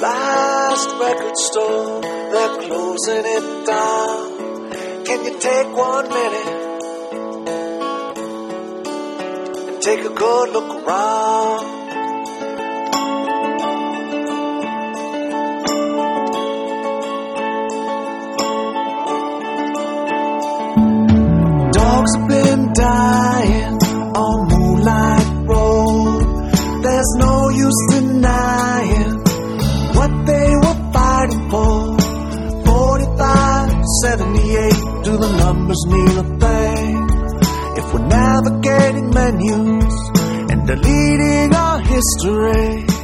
last record store, they're closing it down. Can you take 1 minute and take a good look around? Dogs have been dying on Moonlight Road. There's no use denying what they were fighting for. 45, 78, do the numbers mean a thing? If we're navigating menus and deleting our history,